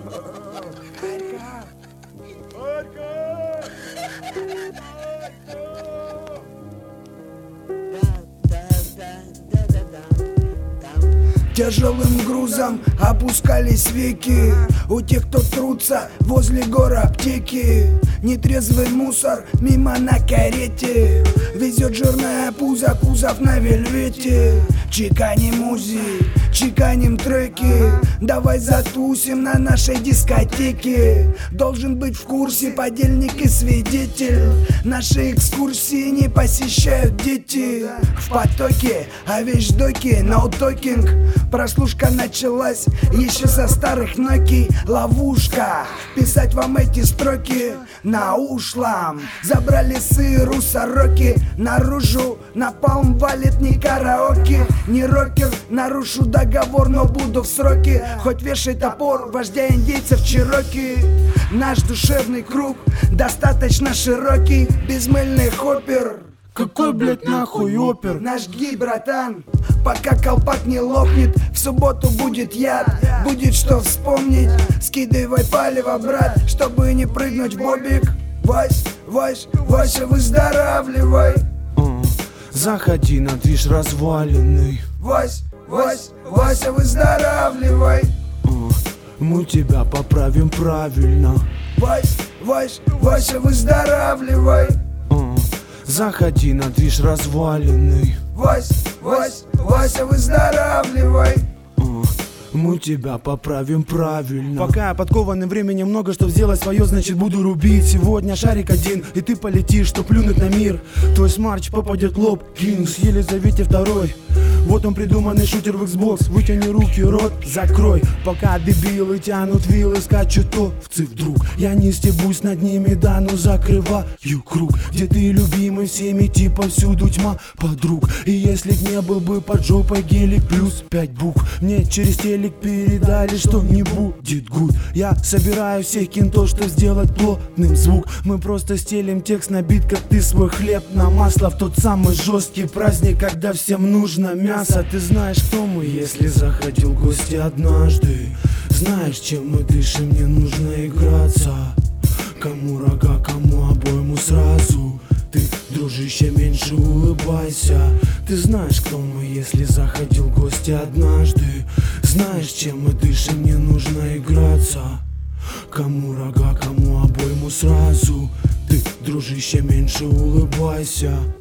Тяжелым грузом опускались веки у тех, кто трутся возле гор аптеки. Нетрезвый мусор мимо на карете везет жирное пузо, кузов на вельвете. Чеканим узи, чеканим треки, давай затусим на нашей дискотеке. Должен быть в курсе подельник и свидетель. Наши экскурсии не посещают дети. В потоке, а вещдоки, ноутокинг. Прослушка началась еще со старых Nokia. Ловушка, писать вам эти строки на ушлом. Забрали сыру сороки наружу, напалм валит не караоке. Не рокер, нарушу договор, но буду в сроке. Хоть вешай топор, вождя индейцев Чироки. Наш душевный круг достаточно широкий. Безмыльный хоппер. Какой, блять, нахуй опер? Наш гей, братан, пока колпак не лопнет. В субботу будет яд, будет что вспомнить. Скидывай палево, брат, чтобы не прыгнуть в бобик. Вася, выздоравливай. Заходи на движ разваленный. Вася, выздоравливай. Мы тебя поправим правильно. Вася, выздоравливай. Заходи на движ разваленный. Вася, выздоравливай. Мы тебя поправим правильно. Пока я подкованный временем много, что сделать свое, значит буду рубить. Сегодня шарик один, и ты полетишь, чтоб плюнуть на мир. Твой смарч попадет в лоб, Кингс, Елизавете второй. Вот он придуманный шутер в Xbox. Вытяни руки, рот закрой. Пока дебилы тянут вилы, скачут овцы вдруг. Я не стебусь над ними, да, но закрываю круг. Где ты любимый всеми, типа всюду тьма подруг. И если б не был бы под жопой гелик плюс 5 букв, мне через телек передали, что не будет гуд. Я собираю всех кентов, что сделать плотным звук. Мы просто стелим текст на бит, как ты свой хлеб на масло. В тот самый жесткий праздник, когда всем нужно мясо. Ты знаешь, кто мы, если заходил в гости однажды. Знаешь, чем мы дышим, не нужно играться. Кому рога, кому обойму сразу. Ты, дружище, меньше улыбайся. Ты знаешь, кто мы, если заходил в гости однажды. Знаешь, чем мы дышим, не нужно играться. Кому рога, кому обойму сразу. Ты, дружище, меньше улыбайся.